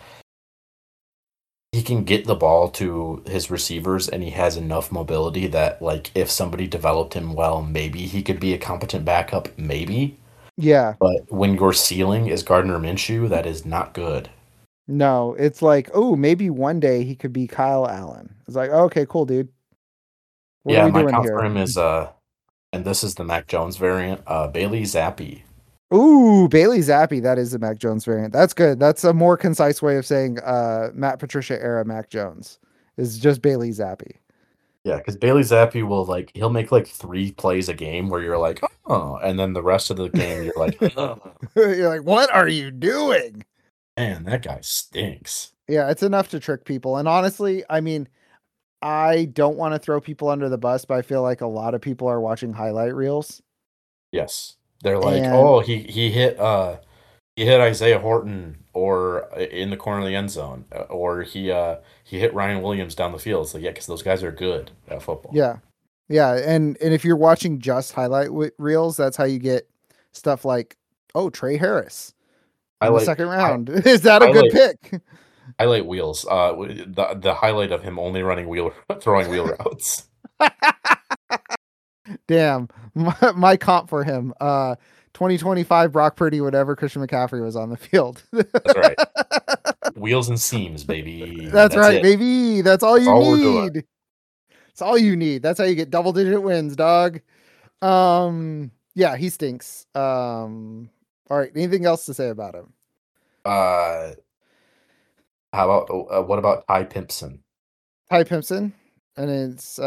he can get the ball to his receivers, and he has enough mobility that like if somebody developed him well, maybe he could be a competent backup, maybe. Yeah. But when your ceiling is Gardner Minshew, that is not good. No, it's like, oh, maybe one day he could be Kyle Allen. It's like, okay, cool, dude. What are Yeah, we my doing count for here? him is and this is the Mac Jones variant, Bailey Zappi. Ooh, Bailey Zappi. That is the Mac Jones variant. That's good. That's a more concise way of saying Matt Patricia era Mac Jones is just Bailey Zappi. Yeah, because Bailey Zappi will he'll make like 3 plays a game where you're like, oh, and then the rest of the game you're like, oh, You're like, what are you doing? man, that guy stinks. Yeah, it's enough to trick people. And honestly, I mean, I don't want to throw people under the bus, but I feel like a lot of people are watching highlight reels. Yes. They're like, And oh, he hit Isaiah Horton or in the corner of the end zone, or he hit Ryan Williams down the field. So yeah, because those guys are good at football. yeah, yeah, and if you're watching just reels, that's how you get stuff like, oh, Trey Harris in the Highlight second hi- round. Is that a good highlight pick? highlight wheels. The highlight of him only running wheel throwing wheel routes. Damn, my comp for him. 2025 Brock Purdy, whatever Christian McCaffrey was on the field. That's right. Wheels and seams, baby. That's That's right, it. baby. That's all That's you all we're doing. need. It's all you need. That's how you get double digit wins, dog. Yeah, he stinks. All right. Anything else to say about him? Uh, how about what about Ty Pimpson? Ty Pimpson, and it's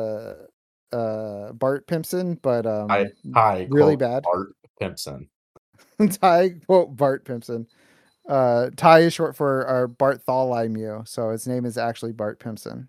Bart Pimpson, but Ty really quote bad. Art Pimpson. Ty quote Bart Pimpson. Ty is short for Bart Tholomew, so his name is actually Bart Pimpson.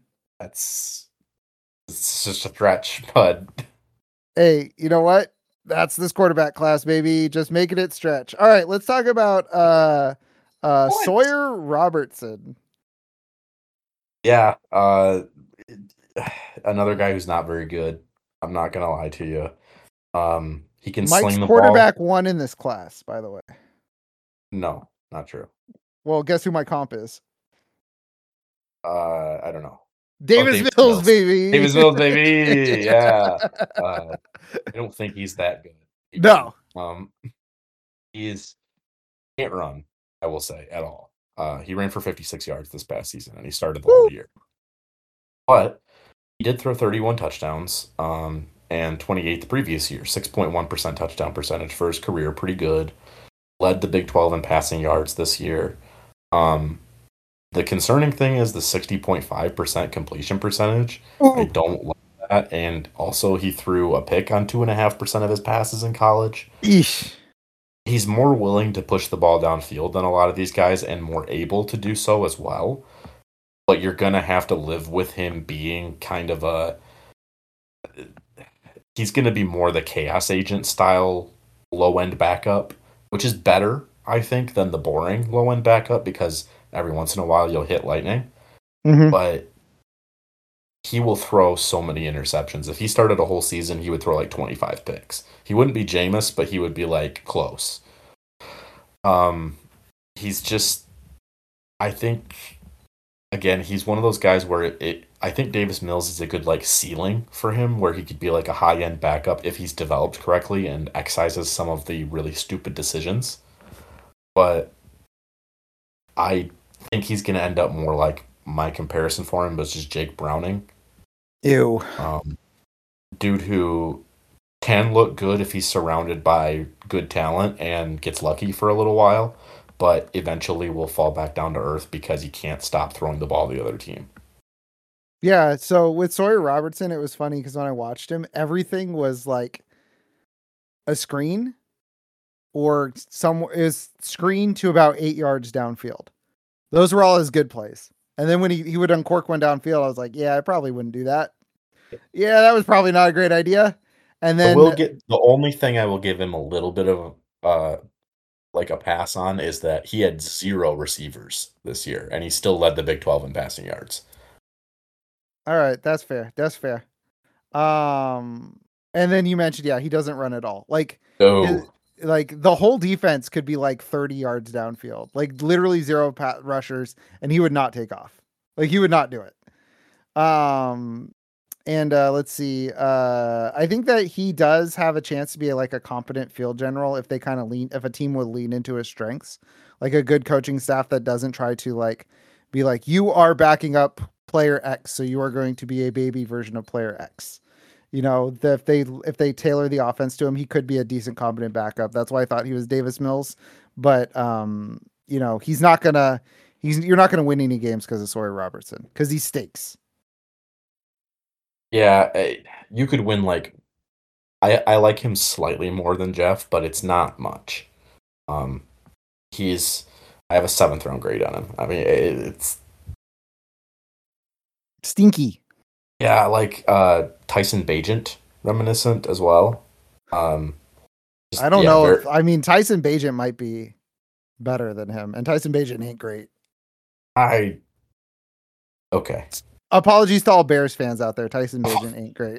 It's just a stretch, but Hey, you know what? That's this quarterback class, baby. Just making it stretch. All right, let's talk about what? Sawyer Robertson. Yeah, another guy who's not very good. I'm not gonna lie to you. He can Mike's sling the ball. quarterback one in this class, by the way. No, not true. Well, guess who my comp is? I don't know. Oh, Davis Davis Mills, Mills. baby. Davis Mills, baby. Yeah. I don't think he's that good. Again. No. He is can't run, I will say, at all. He ran for 56 yards this past season, and he started the whole Woo. year. But he did throw 31 touchdowns, and 28 the previous year. 6.1% touchdown percentage for his career, pretty good. Led the Big 12 in passing yards this year. The concerning thing is the 60.5% completion percentage. I Ooh. don't like that. And also, he threw a pick on 2.5% of his passes in college. Eesh. He's more willing to push the ball downfield than a lot of these guys and more able to do so as well. But you're going to have to live with him being kind of he's going to be more the chaos agent style low end backup, which is better, I think, than the boring low end backup because every once in a while you'll hit lightning. Mm-hmm. But he will throw so many interceptions. If he started a whole season, he would throw like 25 picks. He wouldn't be Jameis, but he would be like close. He's just, I think, again, he's one of those guys where I think Davis Mills is a good like ceiling for him, where he could be like a high end backup if he's developed correctly and excises some of the really stupid decisions. But I think he's going to end up more like my comparison for him, which is Jake Browning. Ew. Dude who can look good if he's surrounded by good talent and gets lucky for a little while, but eventually will fall back down to earth because he can't stop throwing the ball to the other team. Yeah, so with Sawyer Robertson, it was funny because when I watched him, everything was like a screen or is screen to about 8 yards downfield. Those were all his good plays. And then when he would uncork one downfield, I was like, yeah, I probably wouldn't do that. Yeah, that was probably not a great idea. And then The only thing I will give him a little bit of like a pass on is that he had 0 receivers this year, and he still led the Big 12 in passing yards. All right, that's fair. That's fair. And then you mentioned, yeah, he doesn't run at all. Like, like the whole defense could be like 30 yards downfield, like literally 0 rushers, and he would not take off. Like he would not do it. And let's see. I think that he does have a chance to be like a competent field general if they kind of if a team would lean into his strengths, like a good coaching staff that doesn't try to like be like, you are backing up player X, so you are going to be a baby version of player X. If they tailor the offense to him, he could be a decent, competent backup. That's why I thought he was Davis Mills. But he's not gonna. You're not gonna win any games because of Sawyer Robertson because he stinks. Yeah, you could win like I like him slightly more than Jeff, but it's not much. Um, he's I have a 7th round grade on him. I mean, it's Stinky. yeah, like Tyson Bagent reminiscent as well. I don't know. I mean, Tyson Bagent might be better than him, and Tyson Bagent ain't great. Okay. Apologies to all Bears fans out there. Tyson Bagent ain't great.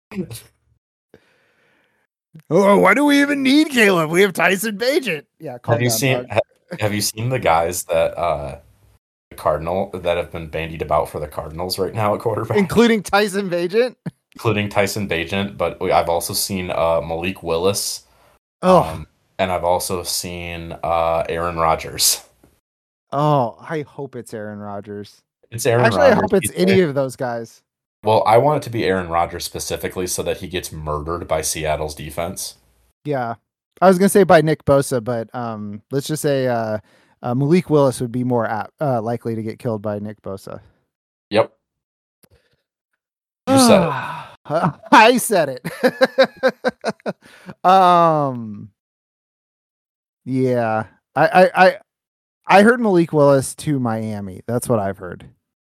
Oh, why do we even need Caleb? We have Tyson Bagent. Yeah, have you seen the guys that Cardinal that have been bandied about for the Cardinals right now at quarterback, including Tyson Bagent? Including Tyson Bagent, but I've also seen Malik Willis. Oh, and I've also seen Aaron Rodgers. Oh, I hope it's Aaron Rodgers. It's Aaron Rodgers. I hope it's any of those guys. Well, I want it to be Aaron Rodgers specifically so that he gets murdered by Seattle's defense. Yeah. I was going to say by Nick Bosa, but let's just say Malik Willis would be more likely to get killed by Nick Bosa. Yep. You said it. I said it. Yeah. I heard Malik Willis to Miami. That's what I've heard.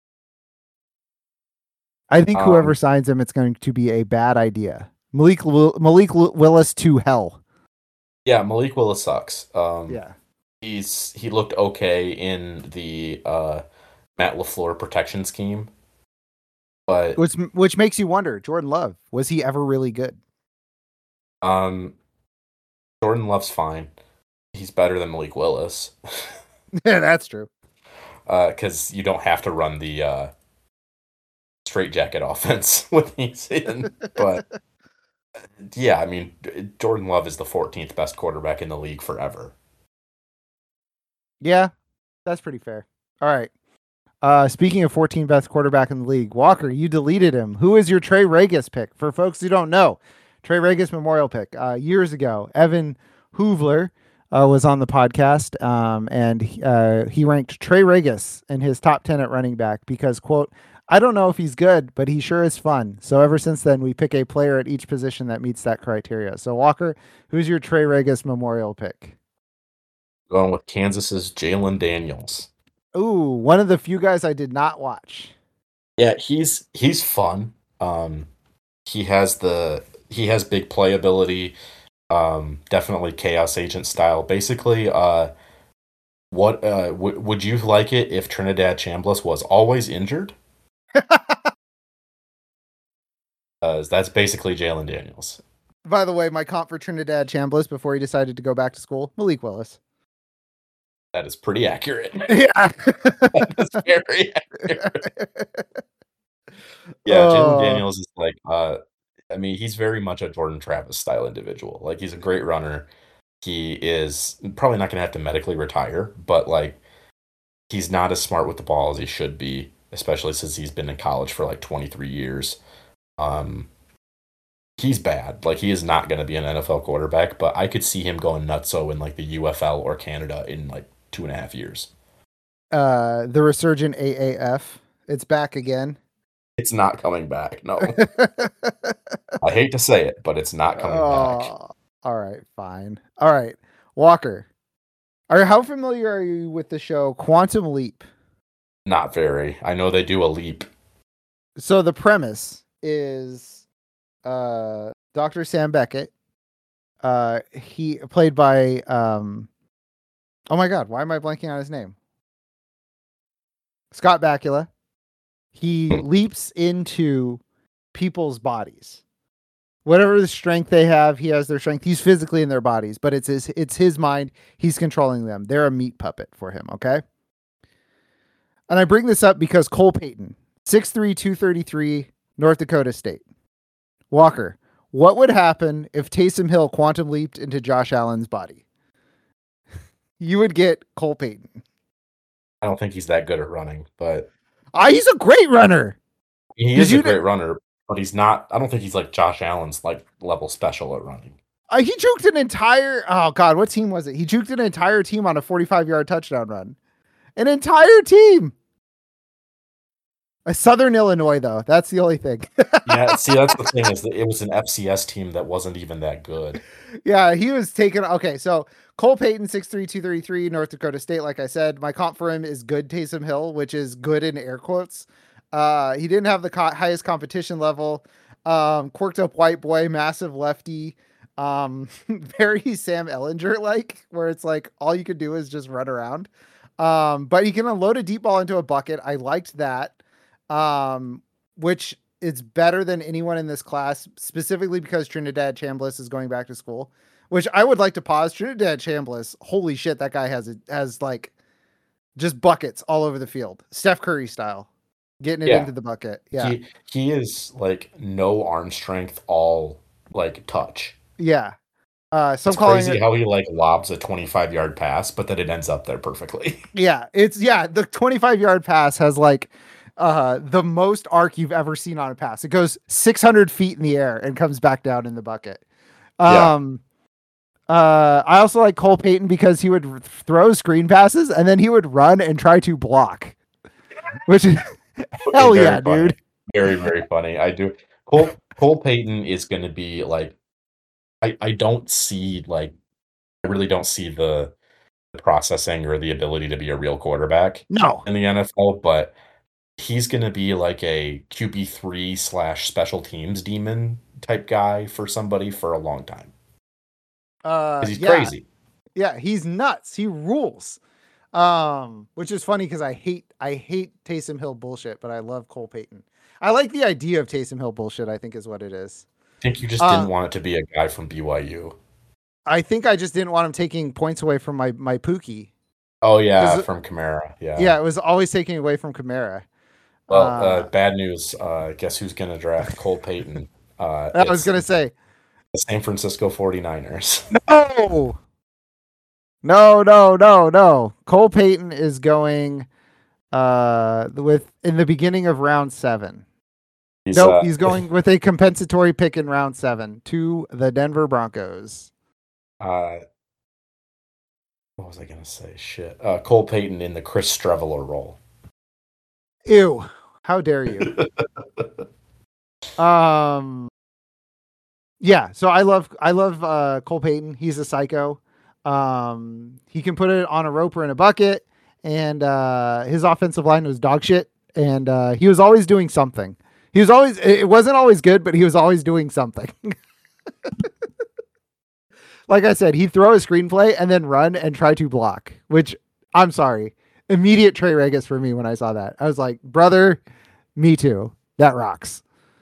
I think whoever signs him, it's going to be a bad idea. Malik Willis to hell. Yeah, Malik Willis sucks. Yeah. He looked okay in the Matt LaFleur protection scheme. But which makes you wonder, Jordan Love, was he ever really good? Jordan Love's fine. He's better than Malik Willis. Yeah, that's true. Because you don't have to run the straight jacket offense when he's in. But yeah, I mean, Jordan Love is the 14th best quarterback in the league forever. Yeah, that's pretty fair. All right. Speaking of 14 best quarterback in the league, Walker, you deleted him. Who is your Trey Regis pick? For folks who don't know, Trey Regis memorial pick. Years ago, Evan Hoovler was on the podcast, and he ranked Trey Regis in his top 10 at running back because, quote, I don't know if he's good, but he sure is fun. So ever since then, we pick a player at each position that meets that criteria. So Walker, who's your Trey Regis memorial pick? Going with Kansas's Jalen Daniels. Ooh, one of the few guys I did not watch. Yeah, he's fun. He has big playability. Definitely chaos agent style. Basically, would you like it if Trinidad Chambliss was always injured? That's basically Jalen Daniels. By the way, my comp for Trinidad Chambliss before he decided to go back to school, Malik Willis. That is pretty accurate. Yeah. That is very accurate. Yeah, Jalen Daniels is like, I mean, he's very much a Jordan Travis style individual. Like, he's a great runner. He is probably not going to have to medically retire, but like, he's not as smart with the ball as he should be, especially since he's been in college for like 23 years. He's bad. Like, he is not going to be an NFL quarterback, but I could see him going nutso in like the UFL or Canada in like 2.5 years. The resurgent AAF, it's back again. It's not coming back. No. I hate to say it, but it's not coming back. All right, fine. All right, Walker. How familiar are you with the show Quantum Leap? Not very. I know they do a leap. So the premise is Dr. Sam Beckett. He played by oh my god, why am I blanking on his name? Scott Bakula. He leaps into people's bodies. Whatever the strength they have, he has their strength. He's physically in their bodies, but it's his mind. He's controlling them. They're a meat puppet for him, okay? And I bring this up because Cole Payton, 6'3", 233, North Dakota State. Walker, what would happen if Taysom Hill quantum leaped into Josh Allen's body? You would get Cole Payton. I don't think he's that good at running, but he's a great runner. He is a great runner, but he's not. I don't think he's like Josh Allen's like level special at running. He juked an entire. Oh God, what team was it? He juked an entire team on a 45-yard touchdown run. An entire team. A Southern Illinois, though. That's the only thing. Yeah, see, that's the thing is that it was an FCS team that wasn't even that good. Yeah, he was taken. Okay, so Cole Payton, 6'3", 233, North Dakota State. Like I said, my comp for him is good Taysom Hill, which is good in air quotes. He didn't have the highest competition level. Quirked up white boy, massive lefty. Very Sam Ellinger-like, where it's like all you could do is just run around. But he can unload a deep ball into a bucket. I liked that. Which is better than anyone in this class, specifically because Trinidad Chambliss is going back to school, which I would like to pause. Trinidad Chambliss, holy shit, that guy has like just buckets all over the field. Steph Curry style, getting it into the bucket. Yeah. He is like no arm strength, all like touch. Yeah. So it's crazy how he like lobs a 25-yard pass, but then it ends up there perfectly. Yeah. The 25-yard pass has like, the most arc you've ever seen on a pass. It goes 600 feet in the air and comes back down in the bucket. I also like Cole Payton because he would throw screen passes and then he would run and try to block, which is hell yeah, funny. Dude. Very, very funny. I do. Cole Payton is going to be like, I really don't see the processing or the ability to be a real quarterback in the NFL, but he's going to be like a QB3 / special teams demon type guy for somebody for a long time. He's crazy. Yeah, he's nuts. He rules. Which is funny because I hate Taysom Hill bullshit, but I love Cole Payton. I like the idea of Taysom Hill bullshit, I think is what it is. I think you just didn't want it to be a guy from BYU. I think I just didn't want him taking points away from my Pookie. Oh, yeah, from Kamara. Yeah, it was always taking away from Kamara. Well, bad news. Guess who's going to draft Cole Payton? I was going to say. The San Francisco 49ers. No. Cole Payton is going in the beginning of round 7. He's going with a compensatory pick in round 7 to the Denver Broncos. What was I going to say? Shit. Cole Payton in the Chris Streveler role. Ew. How dare you? Yeah, so I love Cole Payton. He's a psycho. He can put it on a rope or in a bucket, and his offensive line was dog shit, and he was always doing something. It wasn't always good, but he was always doing something. Like I said, he'd throw a screenplay and then run and try to block, which I'm sorry. Immediate Trey Regis for me when I saw that. I was like, brother, me too. That rocks.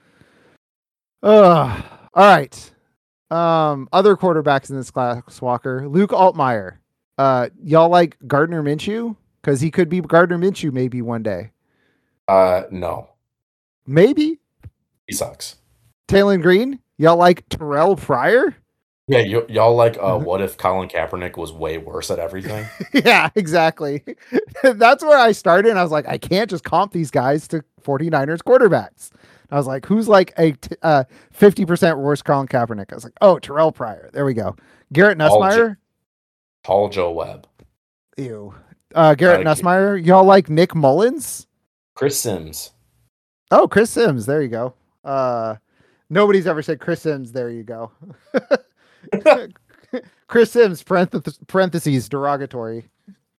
All right. Other quarterbacks in this class, Walker. Luke Altmaier. Y'all like Gardner Minshew? Because he could be Gardner Minshew maybe one day. No. Maybe? He sucks. Taylor Green? Y'all like Terrell Pryor? Yeah, y'all like what if Colin Kaepernick was way worse at everything? Yeah, exactly. That's where I started, and I was like, I can't just comp these guys to 49ers quarterbacks. I was like, who's like a 50% worse Colin Kaepernick? I was like, oh, Terrell Pryor. There we go. Garrett Nussmeier? Tall Joe Webb. Ew. Garrett Nussmeier? Y'all like Nick Mullins? Chris Sims. Oh, Chris Sims. There you go. Nobody's ever said Chris Sims. There you go. Chris Sims, parentheses, derogatory.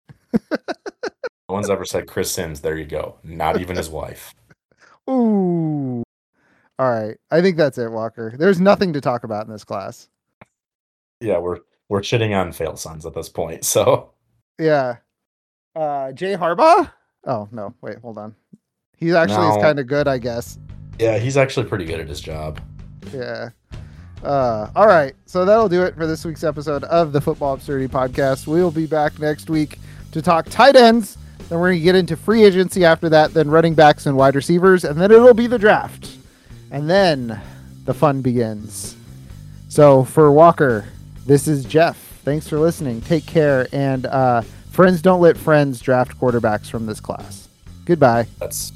No one's ever said Chris Sims. There you go. Not even his wife. Ooh. All right. I think that's it, Walker. There's nothing to talk about in this class. Yeah, we're shitting on fail sons at this point. So yeah. Jay Harbaugh? Oh no, wait, hold on. He actually is kind of good, I guess. Yeah, he's actually pretty good at his job. Yeah. All right. So that'll do it for this week's episode of the Football Absurdity Podcast. We'll be back next week to talk tight ends. Then we're going to get into free agency after that, then running backs and wide receivers, and then it'll be the draft. And then the fun begins. So for Walker, this is Jeff. Thanks for listening. Take care. And friends don't let friends draft quarterbacks from this class. Goodbye. That's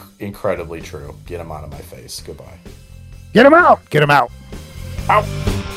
incredibly true. Get him out of my face. Goodbye. Get him out. Get him out. Out.